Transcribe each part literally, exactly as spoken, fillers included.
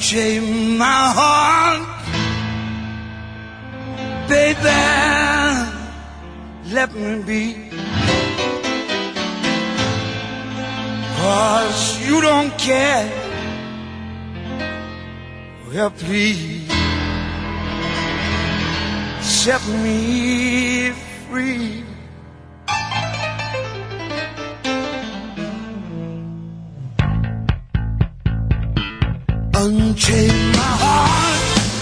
Unchain my heart, baby, let me be. 'Cause you don't care. Well, please set me free. Unchain my heart.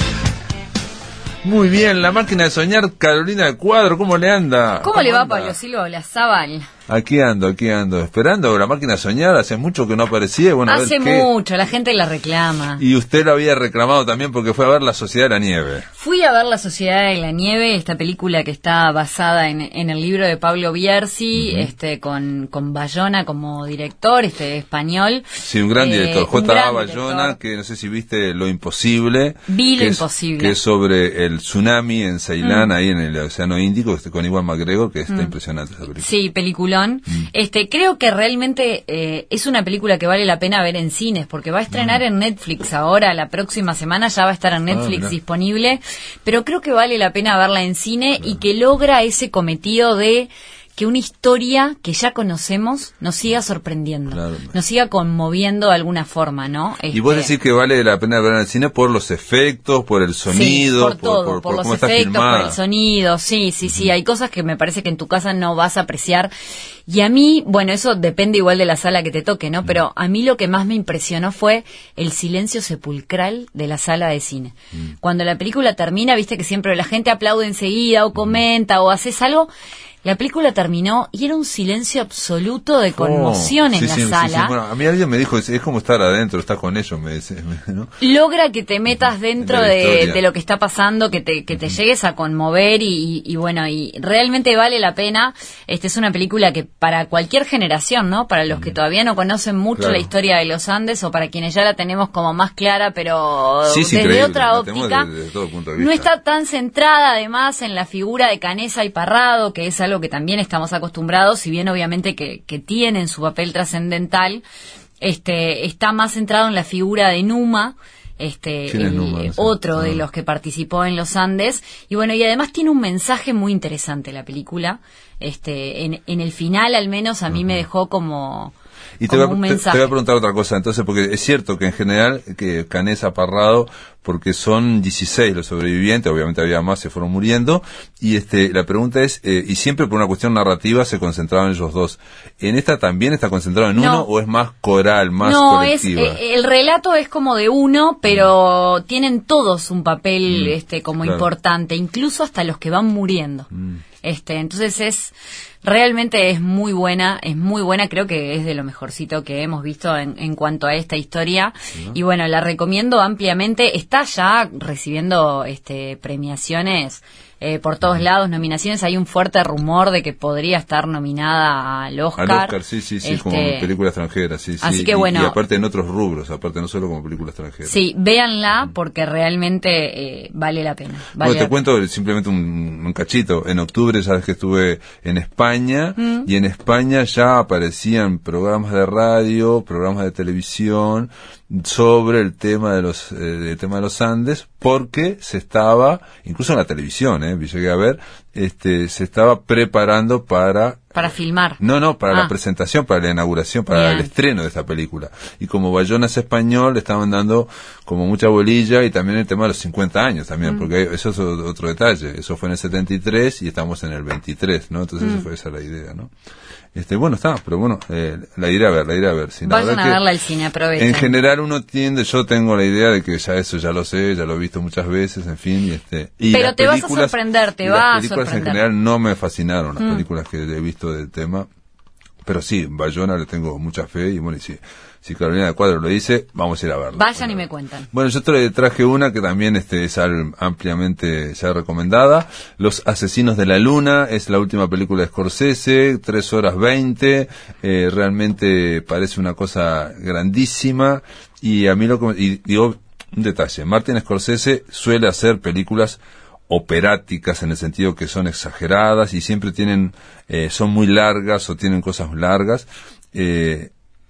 Muy bien, La Máquina de Soñar, Carolina de Cuadro, ¿cómo le anda? ¿Cómo, ¿Cómo le va, anda? Pablo Silva Olazábal? Aquí ando, aquí ando, esperando La Máquina de Soñar, hace mucho que no aparecía. Bueno, hace a ver mucho, qué... la gente la reclama. Y usted lo había reclamado también porque fue a ver La Sociedad de la Nieve. Fui a ver La Sociedad de la Nieve, esta película que está basada en, en el libro de Pablo Bierzi, uh-huh. este con, con Bayona como director, este español. Sí, un gran eh, director, J A Bayona, que no sé si viste Lo Imposible. Vi Lo que Imposible. Es, que es sobre el tsunami en Ceilán, mm. ahí en el Océano Índico, con Iwan McGregor, que está mm. impresionante esa película. Sí, peliculón. Mm. Este, creo que realmente eh, es una película que vale la pena ver en cines, porque va a estrenar mm. en Netflix ahora, la próxima semana ya va a estar en Netflix ah, disponible, pero creo que vale la pena verla en cine claro. y que logra ese cometido de que una historia que ya conocemos nos siga sorprendiendo, claro. nos siga conmoviendo de alguna forma, ¿no? Este... Y vos decís que vale la pena ver en el cine por los efectos, por el sonido, sí, por todo, por, por, por, por cómo los efectos, está por el sonido, sí, sí, sí, uh-huh. hay cosas que me parece que en tu casa no vas a apreciar. Y a mí, bueno, eso depende igual de la sala que te toque, ¿no? Pero a mí lo que más me impresionó fue el silencio sepulcral de la sala de cine. Mm. Cuando la película termina, viste que siempre la gente aplaude enseguida o comenta o haces algo. La película terminó y era un silencio absoluto de conmoción oh, en sí, la sí, sala. Sí, sí. Bueno, a mí alguien me dijo, es, es como estar adentro, estás con ellos, me dice, ¿no? Logra que te metas dentro de, de, de lo que está pasando, que te, que te uh-huh. llegues a conmover y, y, y bueno, y realmente vale la pena. Esta es una película que para cualquier generación, ¿no? Para los uh-huh. que todavía no conocen mucho claro. la historia de los Andes o para quienes ya la tenemos como más clara, pero sí, sí, desde increíble. otra óptica, desde, desde todo punto de vista. No está tan centrada además en la figura de Canessa y Parrado, que es algo que también estamos acostumbrados, si bien obviamente que, que tienen su papel trascendental, este, está más centrado en la figura de Numa, este, el, Numa, otro ah. de los que participó en los Andes, y bueno, y además tiene un mensaje muy interesante la película, este, en, en el final al menos a mí uh-huh. me dejó como... Y te voy, a, te, te voy a preguntar otra cosa, entonces, porque es cierto que en general, que Canessa, Parrado, porque son dieciséis los sobrevivientes, obviamente había más, se fueron muriendo, y este la pregunta es, eh, y siempre por una cuestión narrativa se concentraban ellos dos, ¿en esta también está concentrado en no. uno o es más coral, más no, colectiva? No, eh, el relato es como de uno, pero mm. tienen todos un papel mm. este como claro. importante, incluso hasta los que van muriendo. Mm. Este, entonces es... Realmente es muy buena, es muy buena, creo que es de lo mejorcito que hemos visto en, en cuanto a esta historia. ¿No? Y bueno, la recomiendo ampliamente. Está ya recibiendo este premiaciones eh, por todos lados, nominaciones. Hay un fuerte rumor de que podría estar nominada al Oscar. Al Oscar, sí, sí, sí, este, como película extranjera, sí, sí. Así que y, bueno. Y aparte en otros rubros, aparte no solo como película extranjera. Sí, véanla porque realmente eh, vale la pena. Vale bueno, te la cuento pena. simplemente un, un cachito. En octubre, sabes que estuve en España, mm. y en España ya aparecían programas de radio, programas de televisión sobre el tema de los eh, el tema de los Andes, porque se estaba, incluso en la televisión, eh, llegué a ver, este, se estaba preparando para para filmar. No, no, para ah. la presentación, para la inauguración, para Bien. el estreno de esta película. Y como Bayona es español, le estaban dando como mucha bolilla, y también el tema de los cincuenta años también, mm. porque eso es otro detalle. Eso fue en el setenta y tres y estamos en el veintitrés, ¿no? Entonces mm. esa fue esa la idea, ¿no? Este, bueno, está, pero bueno, eh, la iré a ver, la iré a ver. Sí, Vayan a verla al cine, aprovechen. En general uno tiende, yo tengo la idea de que ya eso ya lo sé, ya lo he visto muchas veces, en fin, y este... Y pero te vas a sorprender, te va a sorprender. Las películas en general no me fascinaron, las mm. películas que he visto del tema, pero sí, Bayona le tengo mucha fe, y bueno, y sí. Si Carolina de Cuadro lo dice, vamos a ir a verla. Vayan bueno, y me cuentan. Bueno, yo te traje una que también este, es ampliamente ya recomendada. Los Asesinos de la Luna, es la última película de Scorsese, tres horas veinte, eh, realmente parece una cosa grandísima, y a mí lo que, y digo, un detalle, Martin Scorsese suele hacer películas operáticas en el sentido que son exageradas y siempre tienen, eh, son muy largas o tienen cosas largas, eh,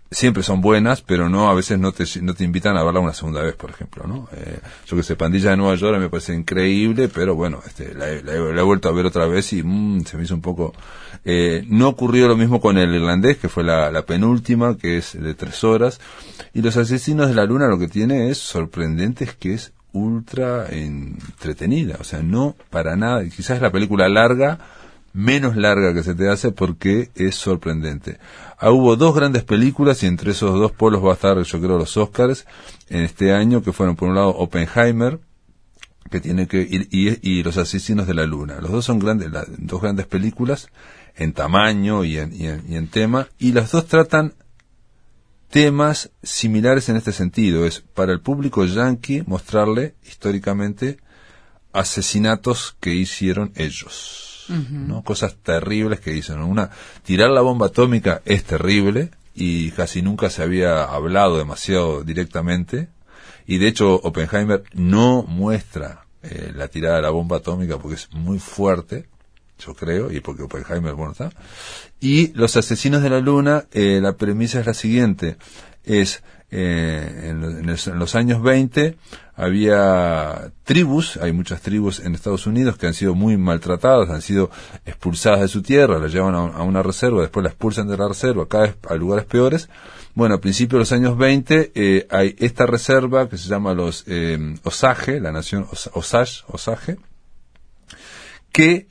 siempre son buenas, pero no, a veces no te, no te invitan a verla una segunda vez, por ejemplo, ¿no? Eh, yo que sé, Pandilla de Nueva York me parece increíble, pero bueno, este, la, la, la he vuelto a ver otra vez y mmm, se me hizo un poco, eh, no ocurrió lo mismo con El Irlandés, que fue la, la penúltima, que es de tres horas, y Los Asesinos de la Luna lo que tiene es sorprendente, es que es ultra entretenida, o sea, no para nada, quizás es la película larga, menos larga que se te hace porque es sorprendente. Ah, hubo dos grandes películas y entre esos dos polos va a estar, yo creo, los Oscars en este año, que fueron por un lado Oppenheimer, que tiene que y, y, y Los Asesinos de la Luna. Los dos son grandes, las dos grandes películas en tamaño y en, y en, y en tema, y las dos tratan temas similares en este sentido. Es para el público yanqui mostrarle históricamente asesinatos que hicieron ellos. ¿No? Cosas terribles que dicen. Una, tirar la bomba atómica es terrible y casi nunca se había hablado demasiado directamente, y de hecho Oppenheimer no muestra eh, la tirada de la bomba atómica porque es muy fuerte, yo creo, y porque Oppenheimer, bueno, está. Y Los Asesinos de la Luna, eh, la premisa es la siguiente, es eh, en, en, el, en los años veinte había tribus, hay muchas tribus en Estados Unidos que han sido muy maltratadas, han sido expulsadas de su tierra, las llevan a, a una reserva, después la expulsan de la reserva, cada vez a lugares peores. Bueno, a principios de los años veinte eh, hay esta reserva que se llama los eh, Osage, la nación Os- Osage, Osage, que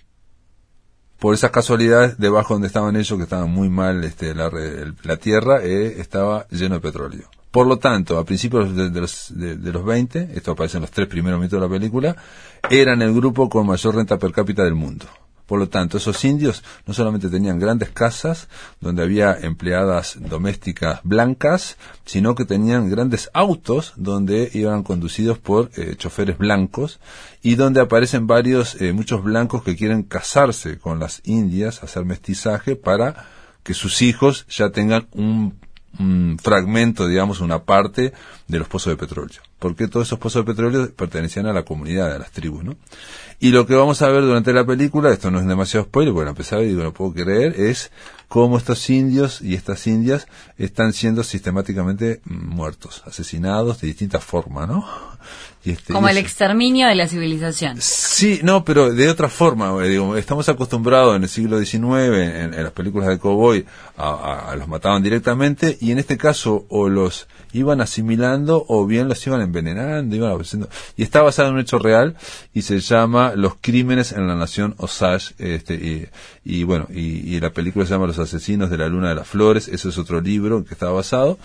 por esas casualidades, debajo donde estaban ellos, que estaban muy mal, este, la, la tierra eh, estaba lleno de petróleo. Por lo tanto, a principios de, de, los, de, de los veinte, esto aparece en los tres primeros minutos de la película, eran el grupo con mayor renta per cápita del mundo. Por lo tanto, esos indios no solamente tenían grandes casas donde había empleadas domésticas blancas, sino que tenían grandes autos donde iban conducidos por eh, choferes blancos, y donde aparecen varios, eh, muchos blancos que quieren casarse con las indias, hacer mestizaje para que sus hijos ya tengan un un fragmento, digamos, una parte de los pozos de petróleo, porque todos esos pozos de petróleo pertenecían a la comunidad, a las tribus, ¿no? Y lo que vamos a ver durante la película, esto no es demasiado spoiler, porque empezar y digo, no puedo creer, es cómo estos indios y estas indias están siendo sistemáticamente muertos, asesinados de distintas formas, ¿no? Y este, Como y el eso, exterminio de la civilización. Sí, no, pero de otra forma, eh, digo, estamos acostumbrados en el siglo diecinueve, en, en las películas de cowboy, a, a, a los mataban directamente, y en este caso o los iban asimilando o bien los iban envenenando, iban haciendo, y está basado en un hecho real y se llama Los Crímenes en la Nación Osage, este, y, y bueno, y, y la película se llama Los Asesinos de la Luna de las Flores, eso es otro libro que está basado.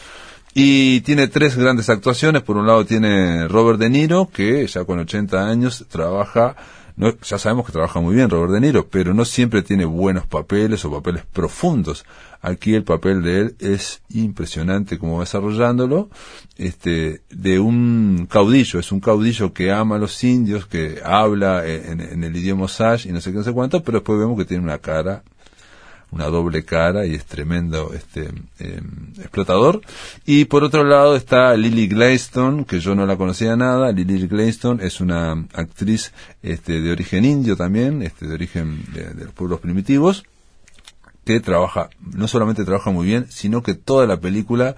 Y tiene tres grandes actuaciones. Por un lado tiene Robert De Niro, que ya con ochenta años trabaja, no, ya sabemos que trabaja muy bien Robert De Niro, pero no siempre tiene buenos papeles o papeles profundos. Aquí el papel de él es impresionante como va desarrollándolo, este, de un caudillo, es un caudillo que ama a los indios, que habla en, en el idioma Osage y no sé qué, no sé cuánto, pero después vemos que tiene una cara, una doble cara, y es tremendo este eh, explotador. Y por otro lado está Lily Gladstone, que yo no la conocía nada. Lily Gladstone es una actriz este de origen indio también, este de origen de, de los pueblos primitivos, que trabaja, no solamente trabaja muy bien, sino que toda la película,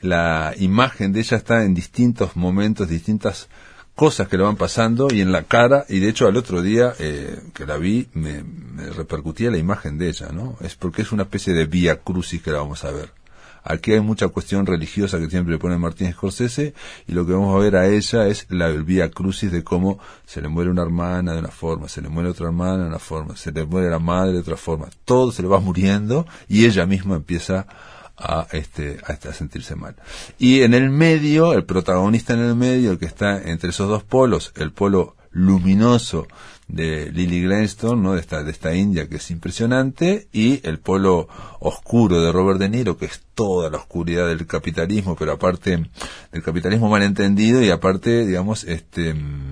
la imagen de ella está en distintos momentos, distintas cosas que le van pasando y en la cara, y de hecho al otro día eh, que la vi me, me repercutía la imagen de ella, ¿no? Es porque es una especie de vía crucis que la vamos a ver. Aquí hay mucha cuestión religiosa que siempre le pone Martin Scorsese, y lo que vamos a ver a ella es la vía crucis de cómo se le muere una hermana de una forma, se le muere otra hermana de una forma, se le muere la madre de otra forma, todo se le va muriendo y ella misma empieza a este a, a sentirse mal. Y en el medio, el protagonista en el medio, el que está entre esos dos polos, el polo luminoso de Lily Gladstone, ¿no? de esta de esta india que es impresionante, y el polo oscuro de Robert De Niro, que es toda la oscuridad del capitalismo, pero aparte del capitalismo mal entendido, y aparte, digamos, este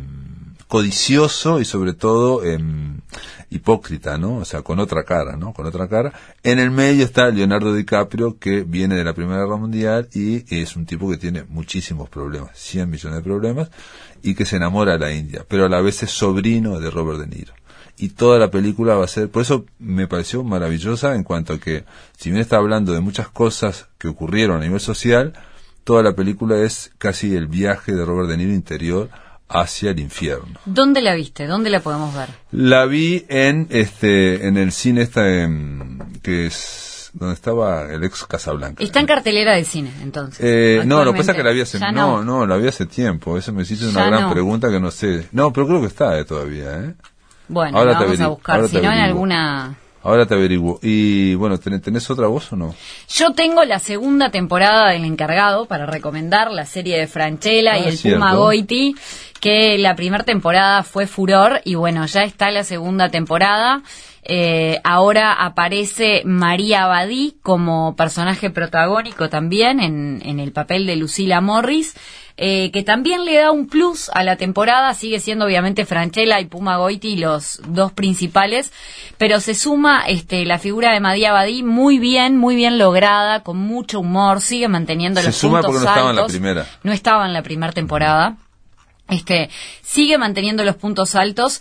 codicioso y sobre todo eh, hipócrita, ¿no? O sea, con otra cara, ¿no? Con otra cara. En el medio está Leonardo DiCaprio, que viene de la Primera Guerra Mundial y es un tipo que tiene muchísimos problemas, cien millones de problemas, y que se enamora de la India, pero a la vez es sobrino de Robert De Niro. y toda la película va a ser, por eso me pareció maravillosa en cuanto a que, si bien está hablando de muchas cosas que ocurrieron a nivel social, toda la película es casi el viaje de Robert De Niro interior hacia el infierno. ¿Dónde la viste? ¿Dónde la podemos ver? La vi en este en el cine esta en, que es donde estaba el ex Casablanca. Está en cartelera de cine, entonces. Eh, no, lo que pasa es que la vi hace no. no, no, la vi hace tiempo. Eso me hiciste una ya gran no. pregunta que no sé. No, pero creo que está eh, todavía, ¿eh? Bueno, ahora la vamos averigu- a buscar, si no en averiguo. alguna... Ahora te averiguo. Y bueno, ¿tenés, ¿tenés otra voz o no? Yo tengo la segunda temporada del Encargado para recomendar, la serie de Francella Ah, y el cierto. Puma Goiti, que la primera temporada fue furor y bueno, ya está la segunda temporada. Eh, ahora aparece María Abadí como personaje protagónico también en, en el papel de Lucila Morris, eh, que también le da un plus a la temporada. Sigue siendo obviamente Francella y Puma Goiti los dos principales, pero se suma este la figura de María Abadí muy bien, muy bien lograda, con mucho humor, sigue manteniendo Se los suma puntos porque no estaba en la altos. primera. No estaba en la primera temporada. Este, sigue manteniendo los puntos altos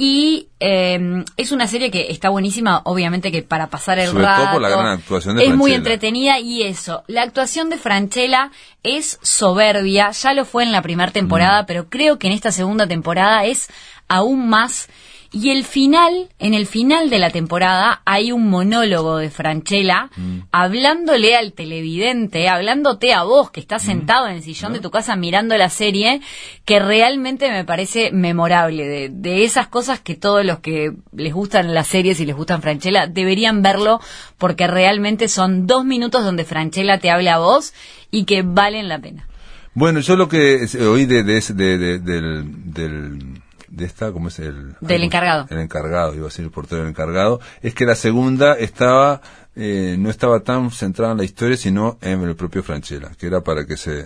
y eh, es una serie que está buenísima, obviamente que para pasar el Sobre rato. todo por la gran actuación de es muy Francella. entretenida y eso, la actuación de Francella es soberbia, ya lo fue en la primera temporada, Mm. pero creo que en esta segunda temporada es aún más. Y el final, en el final de la temporada, hay un monólogo de Francella Mm. hablándole al televidente, hablándote a vos que estás sentado en el sillón ¿No? de tu casa mirando la serie, que realmente me parece memorable, de, de esas cosas que todos los que les gustan las series y les gustan Francella deberían verlo, porque realmente son dos minutos donde Francella te habla a vos y que valen la pena. Bueno, yo lo que eh, oí de, de, ese- de, de- del... del de esta, ¿cómo es el? Del algo- encargado. El encargado, iba a decir el portero del encargado, es que la segunda estaba, eh, no estaba tan centrada en la historia, sino en el propio Francella, que era para que se,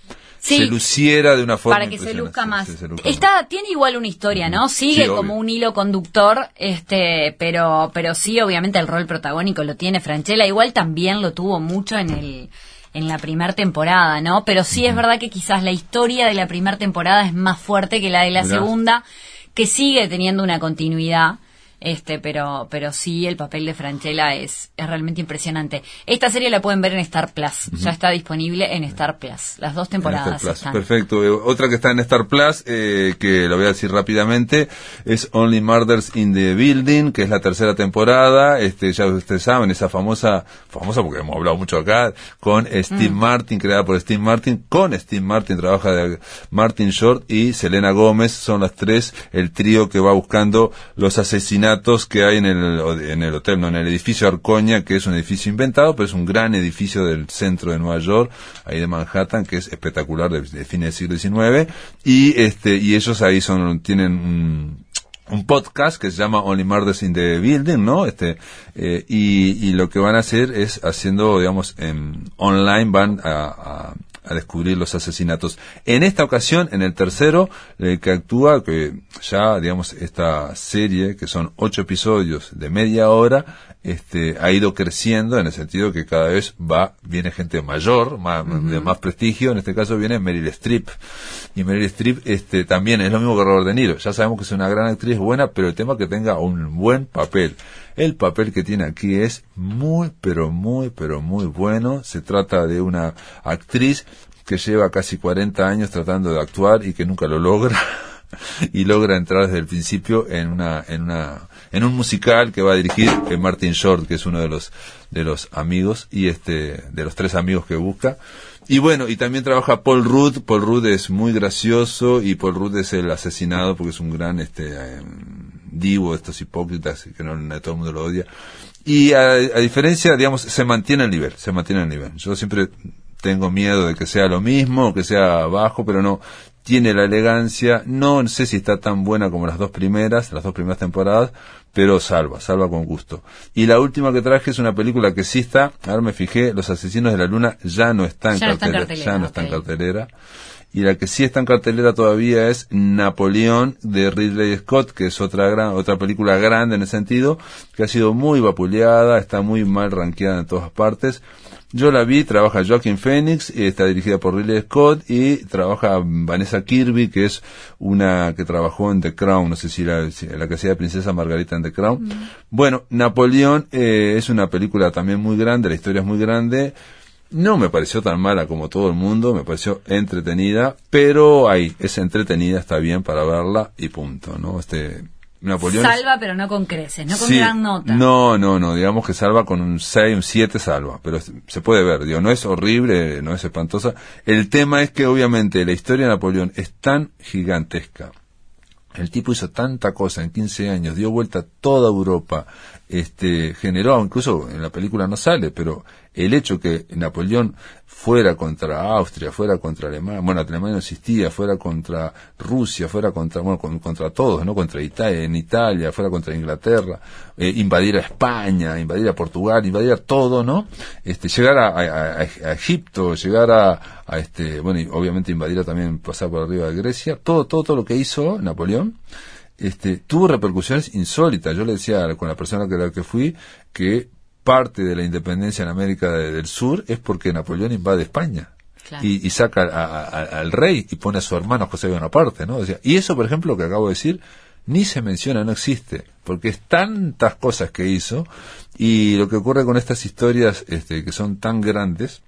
Sí, se luciera de una forma para que se impresionante. luzca más. Sí, se luzca Está, más. tiene igual una historia, ¿no? Sigue Sí, como obvio. un hilo conductor, este, pero, pero sí, obviamente el rol protagónico lo tiene Francella. Igual también lo tuvo mucho en el, en la primera temporada, ¿no? Pero sí es verdad que quizás la historia de la primera temporada es más fuerte que la de la Mirá. segunda, que sigue teniendo una continuidad. Este, pero, pero sí, el papel de Francella es, es realmente impresionante. Esta serie la pueden ver en Star Plus. Ya está disponible en Star Plus. Las dos En temporadas Star Plus. están. Perfecto. Eh, Otra que está en Star Plus, eh, que lo voy a decir rápidamente, es Only Murders in the Building, que es la tercera temporada. Este, ya ustedes saben, esa famosa, famosa porque hemos hablado mucho acá, con Steve Mm. Martin, creada por Steve Martin. Con Steve Martin trabaja de Martin Short y Selena Gómez. Son las tres, el trío que va buscando los asesinatos que hay en el, en el hotel, no, en el edificio Arcoña, que es un edificio inventado, pero es un gran edificio del centro de Nueva York, ahí de Manhattan, que es espectacular, de, de fines del siglo diecinueve, y este, y ellos ahí son, tienen un, un podcast que se llama Only Murders in the Building, ¿no? Este, eh, y, y lo que van a hacer es haciendo, digamos, en online van a, a a descubrir los asesinatos. En esta ocasión, en el tercero, eh, que actúa, que ya, digamos, esta serie, que son ocho episodios de media hora, este, ha ido creciendo en el sentido que cada vez va, viene gente mayor, más, uh-huh. de más prestigio, en este caso viene Meryl Streep. Y Meryl Streep, este, también es lo mismo que Robert De Niro. Ya sabemos que es una gran actriz, buena, pero el tema es que tenga un buen papel. El papel que tiene aquí es muy, pero muy, pero muy bueno. Se trata de una actriz que lleva casi cuarenta años tratando de actuar y que nunca lo logra. Y logra entrar desde el principio en una, en una, en un musical que va a dirigir eh, Martin Short, que es uno de los, de los amigos, y este, de los tres amigos que busca. Y bueno, y también trabaja Paul Rudd. Paul Rudd es muy gracioso y Paul Rudd es el asesinado porque es un gran, este, eh, divo de estos hipócritas que no, no todo el mundo lo odia. Y a, a diferencia, digamos, se mantiene el nivel, se mantiene el nivel. Yo siempre tengo miedo de que sea lo mismo, que sea bajo, pero no, tiene la elegancia. No sé si está tan buena como las dos primeras, las dos primeras temporadas, pero salva, salva con gusto. Y la última que traje es una película que sí está, ahora me fijé, Los Asesinos de la Luna ya no está en ya cartelera, no está en cartelera, ya no está en okay. cartelera. Y la que sí está en cartelera todavía es Napoleón, de Ridley Scott, que es otra gran, otra película grande en el sentido, que ha sido muy vapuleada, está muy mal rankeada en todas partes, Yo la vi, trabaja Joaquin Phoenix, está dirigida por Ridley Scott y trabaja Vanessa Kirby, que es una que trabajó en The Crown, no sé si la, si la que hacía de Princesa Margarita en The Crown. Mm. Bueno, Napoleón eh, es una película también muy grande, la historia es muy grande. No me pareció tan mala como todo el mundo, me pareció entretenida, pero ahí, es entretenida, está bien para verla y punto, ¿no? Este, Napoleón salva, es... pero no con creces, no con sí, gran nota. No, no, no, digamos que salva con un seis, un siete salva, pero se puede ver, digo, no es horrible, no es espantosa. El tema es que obviamente la historia de Napoleón es tan gigantesca. El tipo hizo tanta cosa en quince años, dio vuelta a toda Europa, este, generó, incluso en la película no sale, pero el hecho que Napoleón fuera contra Austria, fuera contra Alemania, bueno, Alemania no existía, fuera contra Rusia, fuera contra, bueno, con, contra todos, ¿no? Contra Italia, en Italia, fuera contra Inglaterra, eh, invadir a España, invadir a Portugal, invadir a todo, ¿no? Este, llegar a, a, a, a Egipto, llegar a, a este, bueno, y obviamente invadir a también, pasar por arriba de Grecia, todo, todo, todo lo que hizo Napoleón, este, tuvo repercusiones insólitas. Yo le decía con la persona que la que fui que parte de la independencia en América de, del Sur es porque Napoleón invade España. Claro. y, y saca a, a, al rey y pone a su hermano José Bonaparte, ¿no? O sea, y eso, por ejemplo, que acabo de decir, ni se menciona, no existe, porque es tantas cosas que hizo, y lo que ocurre con estas historias este, que son tan grandes,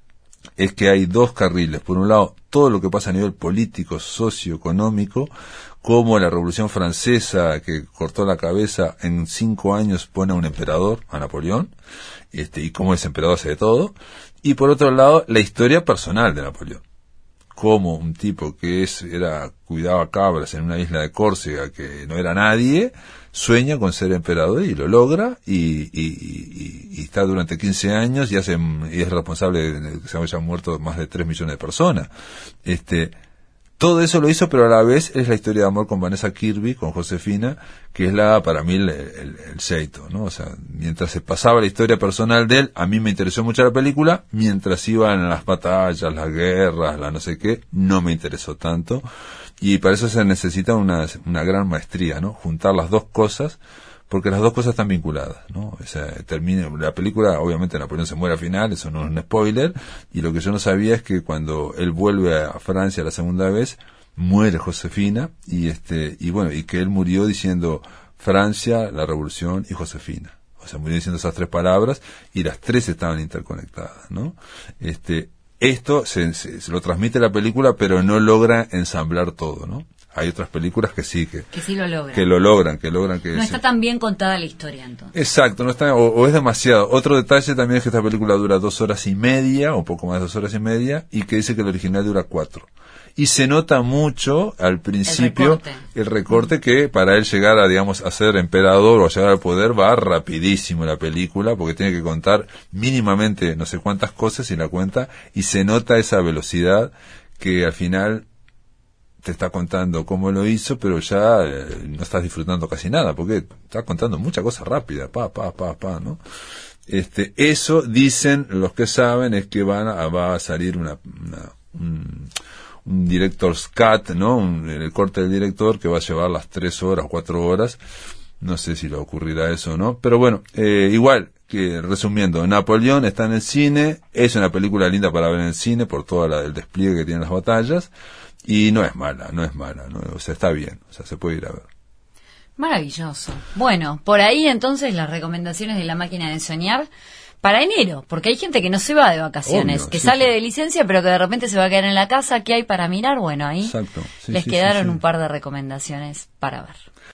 es que hay dos carriles. Por un lado, todo lo que pasa a nivel político, socioeconómico, como la Revolución Francesa, que cortó la cabeza en cinco años, pone a un emperador, a Napoleón, este, y cómo ese emperador hace de todo. Y por otro lado, la historia personal de Napoleón. Como un tipo que es, era, cuidaba cabras en una isla de Córcega, que no era nadie, sueña con ser emperador y lo logra, y, y, y, y está durante quince años y, hace, y es responsable de que se hayan muerto más de tres millones de personas. Este, todo eso lo hizo, pero a la vez es la historia de amor con Vanessa Kirby, con Josefina, que es la, para mí, el, el, el seito, ¿no? O sea, mientras se pasaba la historia personal de él, a mí me interesó mucho la película, mientras iban las batallas, las guerras, la no sé qué, no me interesó tanto, y para eso se necesita una, una gran maestría, ¿no? Juntar las dos cosas, porque las dos cosas están vinculadas, ¿no? O sea, termina, la película, obviamente Napoleón se muere al final, eso no es un spoiler, y lo que yo no sabía es que cuando él vuelve a Francia la segunda vez, muere Josefina, y este, y bueno, y que él murió diciendo Francia, la revolución y Josefina. O sea, murió diciendo esas tres palabras, y las tres estaban interconectadas, ¿no? Este, esto se, se, se lo transmite la película, pero no logra ensamblar todo, ¿no? Hay otras películas que sí, que, que sí lo logran. Que lo logran, que logran que... No está tan bien contada la historia, entonces. Exacto, no está, o, o es demasiado. Otro detalle también es que esta película dura dos horas y media, o un poco más de dos horas y media, y que dice que el original dura cuatro. Y se nota mucho al principio el recorte, el recorte que para él llegar a, digamos, a ser emperador o a llegar al poder va rapidísimo la película, porque tiene que contar mínimamente no sé cuántas cosas y la cuenta, y se nota esa velocidad que al final te está contando cómo lo hizo, pero ya eh, no estás disfrutando casi nada, porque está contando muchas cosas rápidas, pa, pa, pa, pa, ¿no? Este, eso dicen los que saben es que van a, va a salir una, una un, un director's cut, ¿no? Un, el corte del director que va a llevar las tres horas, cuatro horas, no sé si le ocurrirá eso o no, pero bueno, eh, igual, que resumiendo, Napoleón está en el cine, es una película linda para ver en el cine por todo la, el despliegue que tienen las batallas, y no es mala, no es mala, no, o sea, está bien, o sea, se puede ir a ver. Maravilloso. Bueno, por ahí entonces las recomendaciones de La Máquina de Soñar para enero, porque hay gente que no se va de vacaciones, Obvio, que sí, sale sí. de licencia, pero que de repente se va a quedar en la casa. ¿Qué hay para mirar? Bueno, ahí Exacto. Sí, les sí, quedaron sí, sí. un par de recomendaciones para ver.